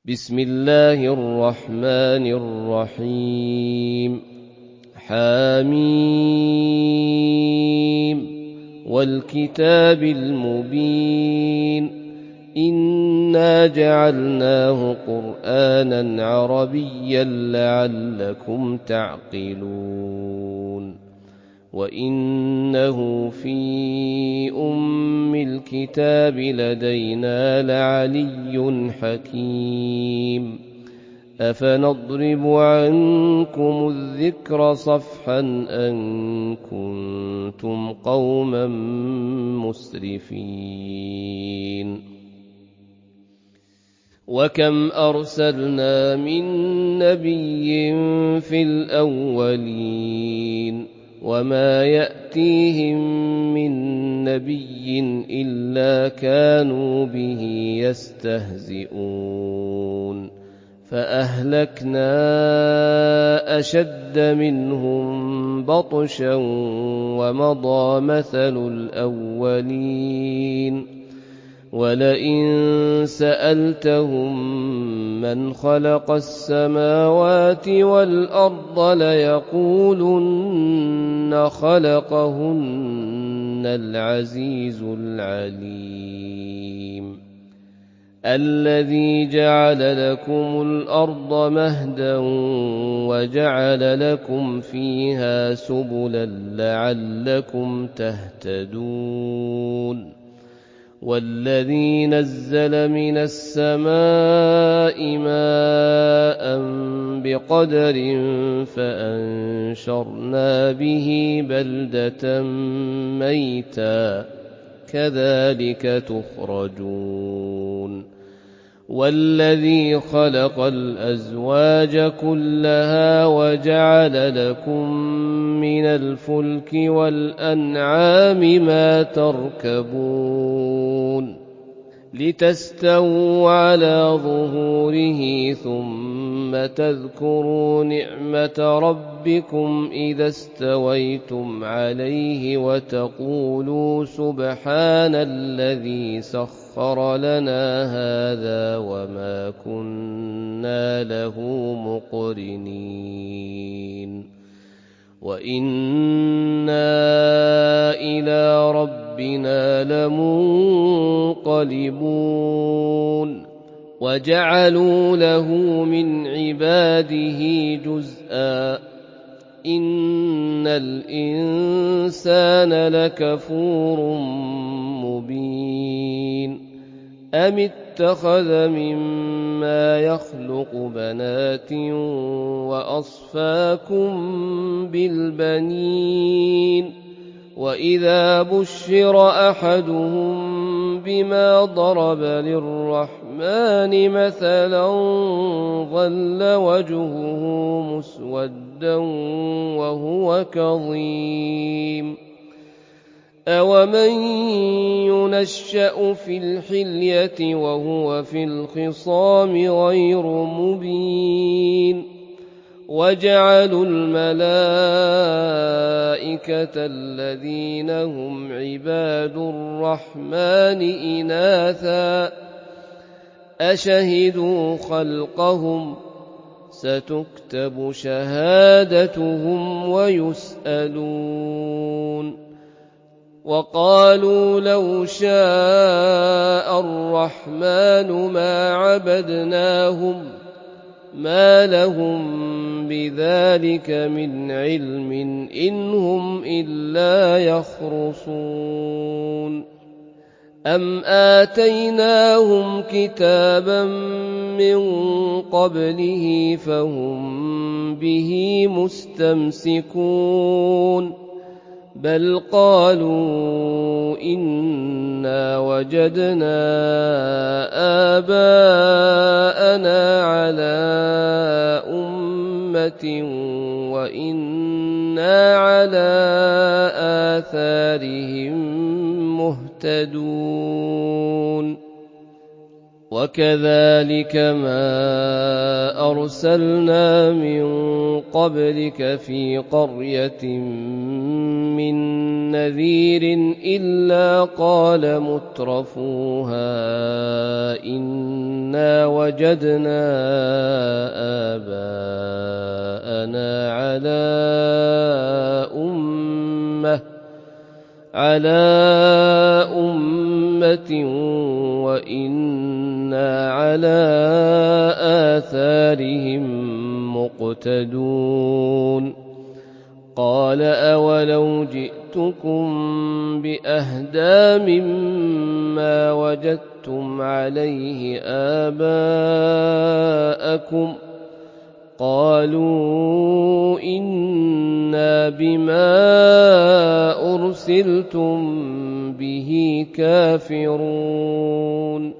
بسم الله الرحمن الرحيم. حميم والكتاب المبين إنا جعلناه قرآنا عربيا لعلكم تعقلون وإنه في أم الكتاب لدينا لعلي حكيم أفنضرب عنكم الذكر صفحا أن كنتم قوما مسرفين وكم أرسلنا من نبي في الأولين وما يأتيهم من نبي إلا كانوا به يستهزئون فأهلكنا أشد منهم بطشا ومضى مثل الأولين ولئن سألتهم من خلق السماوات والأرض ليقولن خلقهن العزيز العليم الذي جعل لكم الأرض مهدا وجعل لكم فيها سبلا لعلكم تهتدون والذي نزل من السماء ماء بقدر فأنشرنا به بلدة ميتا كذلك تخرجون والذي خلق الأزواج كلها وجعل لكم من الفلك والأنعام ما تركبون لتستووا على ظهوره ثم تذكروا نعمة ربكم إذا استويتم عليه وتقولوا سبحان الذي سخر لنا هذا وما كنا له مقرنين وإنا إلى ربنا لمنقلبون وجعلوا له من عباده جزءا إن الإنسان لكفور مبين أم اتخذ مما يخلق بنات وأصفاكم بالبنين وإذا بشر أحدهم بما ضرب للرحمن مثلا ظل وجهه مسودا وهو كظيم أومن ينشأ في الحلية وهو في الخصام غير مبين وجعلوا الملائكة الذين هم عباد الرحمن إناثا أشهدوا خلقهم ستكتب شهادتهم ويسألون وقالوا لو شاء الرحمن ما عبدناهم ما لهم بذلك من علم إن هم إلا يخرصون أم آتيناهم كتابا من قبله فهم به مستمسكون بل قالوا إنا وجدنا آباءنا على أمة وإنا على آثارهم مهتدون وكذلك ما أرسلنا من قبلك في قرية من نذير إلا قال مترفوها إنا إنا وجدنا آباءنا على أمة وإنا على آثارهم مقتدون قال أولو جئتكم بأهدى مما وجدتم عليه آباءكم قالوا إنا بما أرسلتم به كافرون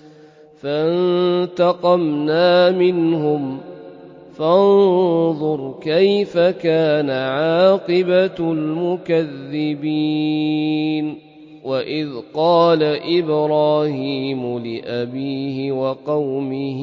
فانتقمنا منهم فانظر كيف كان عاقبة المكذبين وإذ قال إبراهيم لأبيه وقومه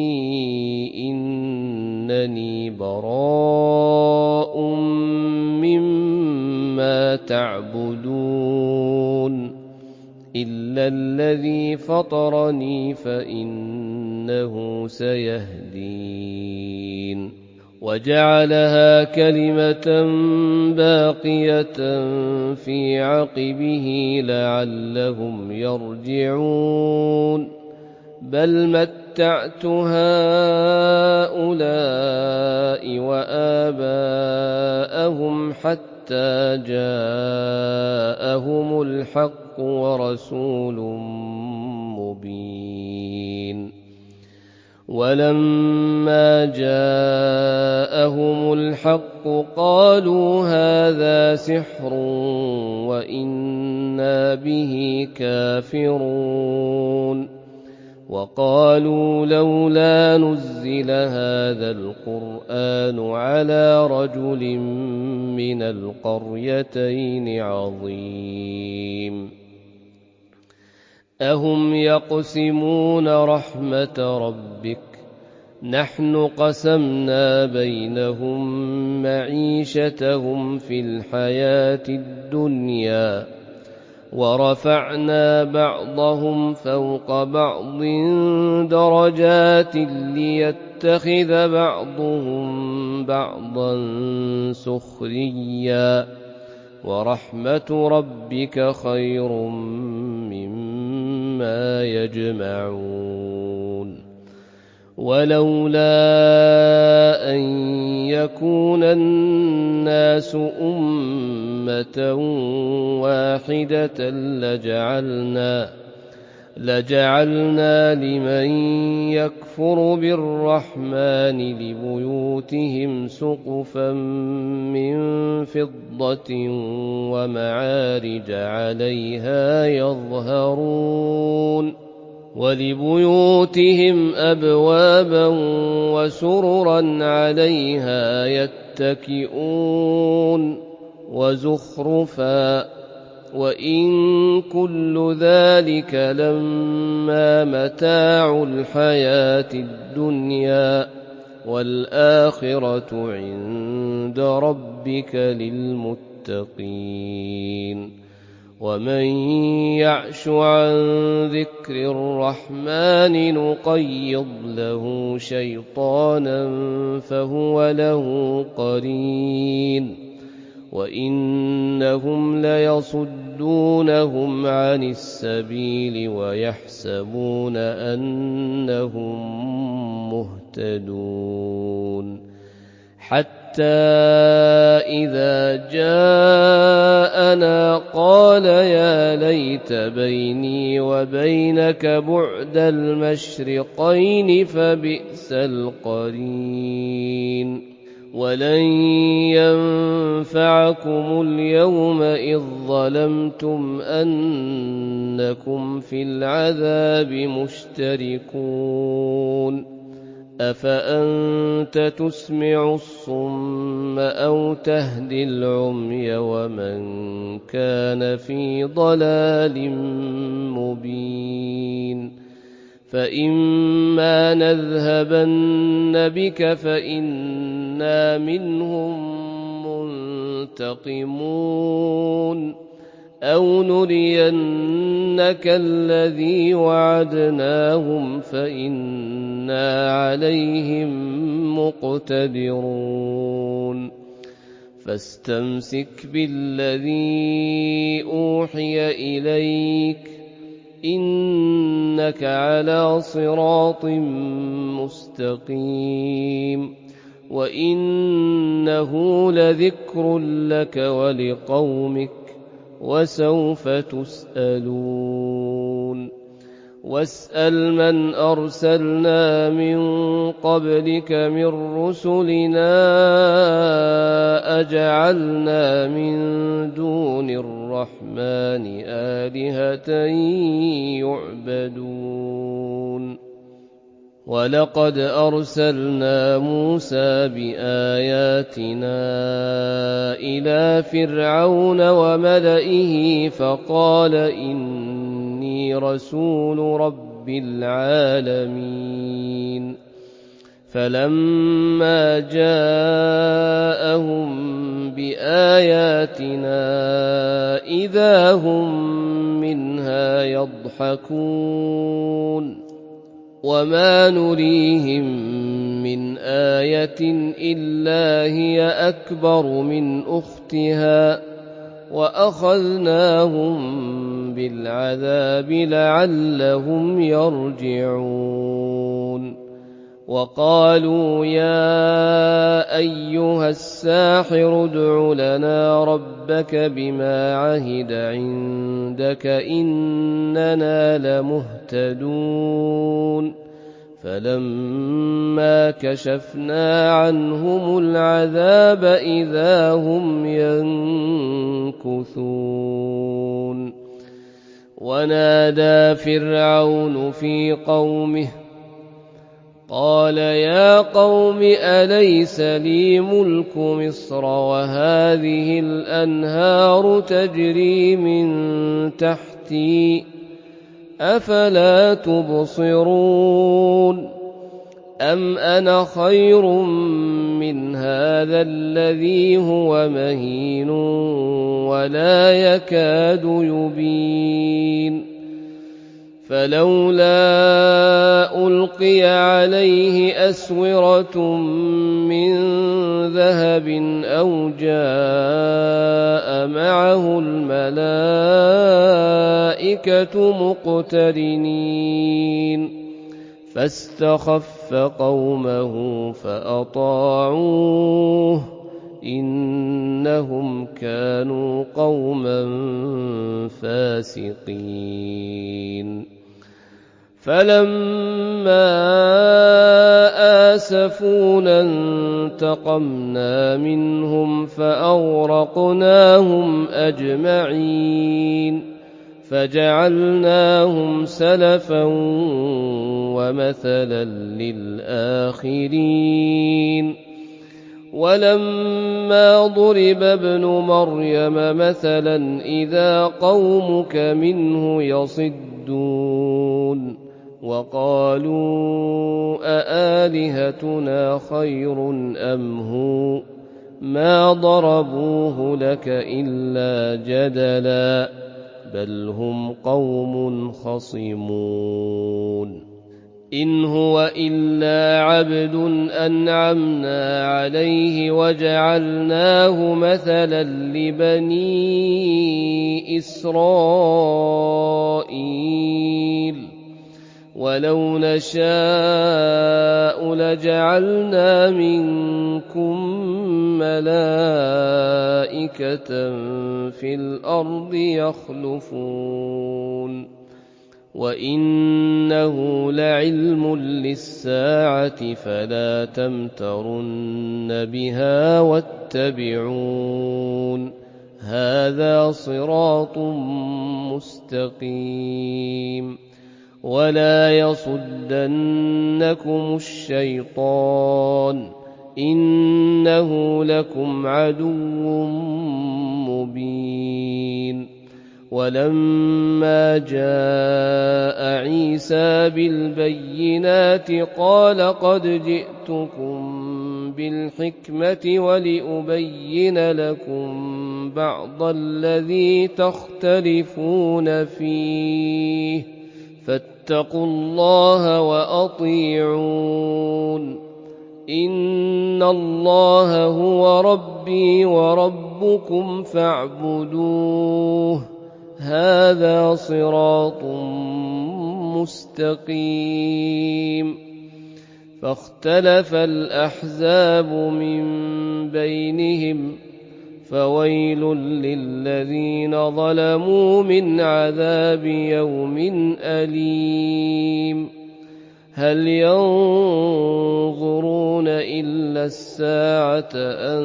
إنني براء مما تعبدون إلا الذي فطرني فإنه سيهدين وجعلها كلمة باقية في عقبه لعلهم يرجعون بل متعت هؤلاء وآباءهم حتى جاءهم الحق ورسول مبين ولما جاءهم الحق قالوا هذا سحر وإنا به كافرون وقالوا لولا نزل هذا القرآن على رجل من القريتين عظيم أهم يقسمون رحمة ربك نحن قسمنا بينهم معيشتهم في الحياة الدنيا ورفعنا بعضهم فوق بعض درجات ليتخذ بعضهم بعضا سخريا ورحمة ربك خير مما يجمعون ولولا أن يكون الناس أمة واحدة لجعلنا لمن يكفر بالرحمن لبيوتهم سقفا من فضة ومعارج عليها يظهرون ولبيوتهم أبوابا وسررا عليها يتكئون وزخرفا وإن كل ذلك لما متاع الحياة الدنيا والآخرة عند ربك للمتقين ومن يعش عن ذكر الرحمن نقيض له شيطانا فهو له قرين وإنهم ليصدونهم عن السبيل ويحسبون أنهم مهتدون حتى إذا جاءنا قال يا ليت بيني وبينك بعد المشرقين فبئس القرين ولن ينفعكم اليوم إذ ظلمتم أنكم في العذاب مشتركون أفأنت تسمع الصم أو تهدي العمي ومن كان في ضلال مبين فإما نذهبن بك فإنا منهم منتقمون أو نرينك الذي وعدناهم فإنا عليهم مقتدرون فاستمسك بالذي أوحي إليك إنك على صراط مستقيم وإنه لذكر لك ولقومك وسوف تسألون واسأل من أرسلنا من قبلك من رسلنا أجعلنا من دون الرحمن آلهة يعبدون ولقد أرسلنا موسى بآياتنا إلى فرعون وملئه فقال إني رسول رب العالمين فلما جاءهم بآياتنا إذا هم منها يضحكون وما نريهم من آية إلا هي أكبر من أختها وأخذناهم بالعذاب لعلهم يرجعون وقالوا يا أيها الساحر ادع لنا ربك بما عهد عندك إننا لمهتدون فلما كشفنا عنهم العذاب إذا هم ينكثون ونادى فرعون في قومه قال يا قوم أليس لي ملك مصر وهذه الأنهار تجري من تحتي أفلا تبصرون أم أنا خير من هذا الذي هو مهين ولا يكاد يبين فلولا ألقي عليه أسورة من ذهب أو جاء معه الملائكة مقترنين فاستخف قومه فأطاعوه إنهم كانوا قوما فاسقين فلما آسفونا انتقمنا منهم فأغرقناهم أجمعين فجعلناهم سلفا ومثلا للآخرين ولما ضرب ابن مريم مثلا إذا قومك منه يصدون وقالوا أآلهتنا خير أم هو ما ضربوه لك إلا جدلا بل هم قوم خصمون إن هو إلا عبد أنعمنا عليه وجعلناه مثلا لبني إسرائيل ولو نشاء لجعلنا منكم ملائكة في الأرض يخلفون وإنه لعلم للساعة فلا تمترن بها واتبعون هذا صراط مستقيم ولا يصدنكم الشيطان إنه لكم عدو مبين ولما جاء عيسى بالبينات قال قد جئتكم بالحكمة ولأبين لكم بعض الذي تختلفون فيه فاتقوا الله وأطيعون إن الله هو ربي وربكم فاعبدوه هذا صراط مستقيم فاختلف الأحزاب من بينهم فويل للذين ظلموا من عذاب يوم أليم هل ينظرون إلا الساعة أن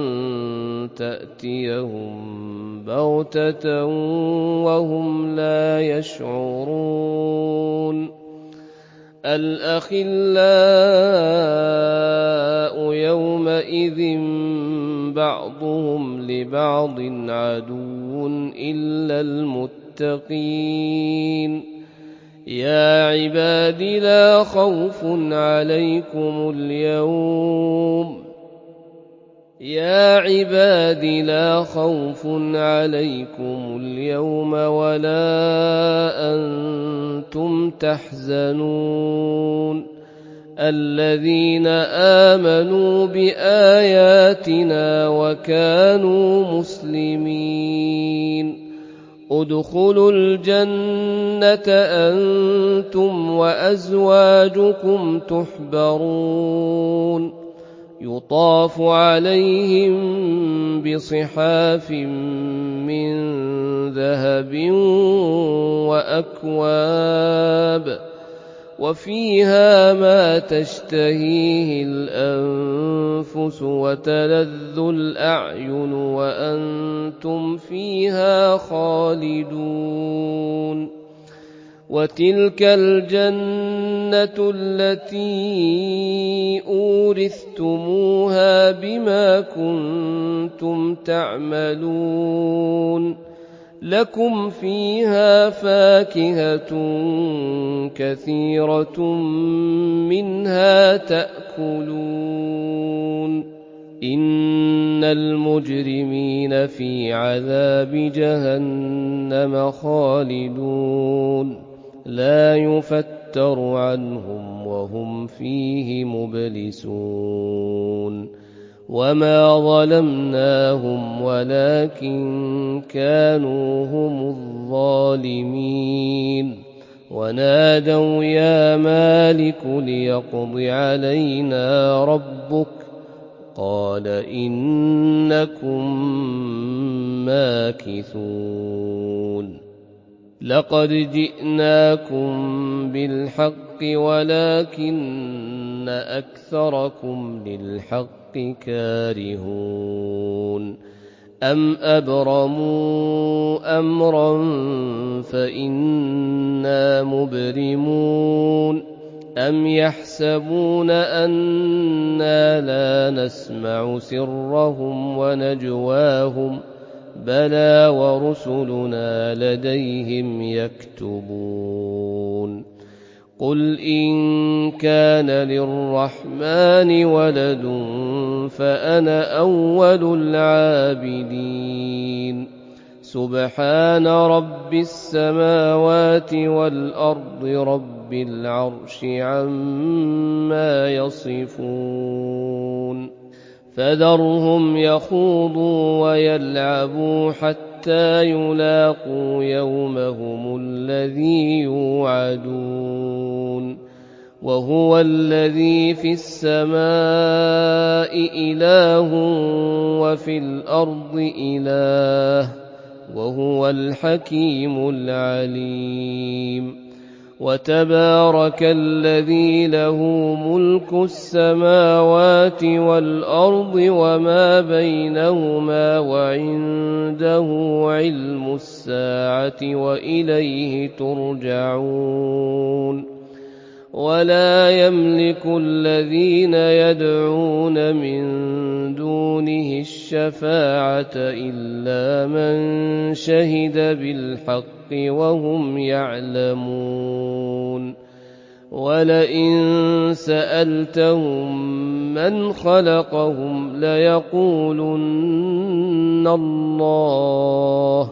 تأتيهم بغتة وهم لا يشعرون الأخلاء يومئذ بعضهم لبعض عدو إلا المتقين يا عباد لا خوف عليكم اليوم ولا أنتم تحزنون الذين آمنوا بآياتنا وكانوا مسلمين ادخلوا الجنة أنتم وأزواجكم تحبرون يطاف عليهم بصحاف من ذهب وأكواب وفيها ما تشتهيه الأنفس وتلذ الأعين وأنتم فيها خالدون وتلك الجنة التي أورثتموها بما كنتم تعملون لكم فيها فاكهة كثيرة منها تأكلون إن المجرمين في عذاب جهنم خالدون لا يفتر عنهم وهم فيه مبلسون وما ظلمناهم ولكن كانوا هم الظالمين ونادوا يا مالك ليقض علينا ربك قال إنكم ماكثون لقد جئناكم بالحق ولكن أكثركم للحق كارهون أم أبرموا أمرا فإنا مبرمون أم يحسبون أنا لا نسمع سرهم ونجواهم بلى ورسلنا لديهم يكتبون قل إن كان للرحمن ولد فأنا أول العابدين سبحان رب السماوات والأرض رب العرش عما يصفون فذرهم يخوضوا ويلعبوا حتى يلاقوا يومهم الذي يوعدون وهو الذي في السماء إله وفي الأرض إله وهو الحكيم العليم وتبارك الذي له ملك السماوات والأرض وما بينهما وعنده علم الساعة وإليه ترجعون ولا يملك الذين يدعون من دونه الشفاعة إلا من شهد بالحق وهم يعلمون ولئن سألتهم من خلقهم ليقولن الله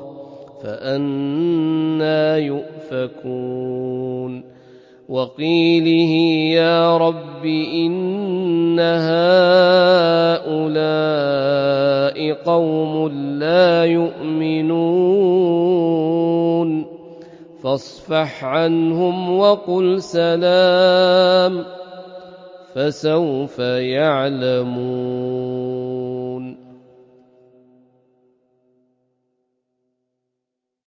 فأنى يؤفكون وقيله يا رب إن هؤلاء قوم لا يؤمنون فاصفح عنهم وقل سلام فسوف يعلمون